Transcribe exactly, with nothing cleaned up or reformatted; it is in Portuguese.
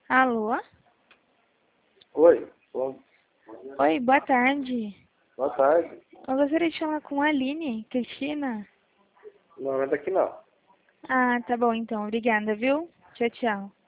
Alô? Oi, bom, Oi, boa tarde. boa tarde. Eu gostaria de falar com a Aline, Cristina. Não é daqui não. Ah, tá bom então. Obrigada, viu? Tchau, tchau.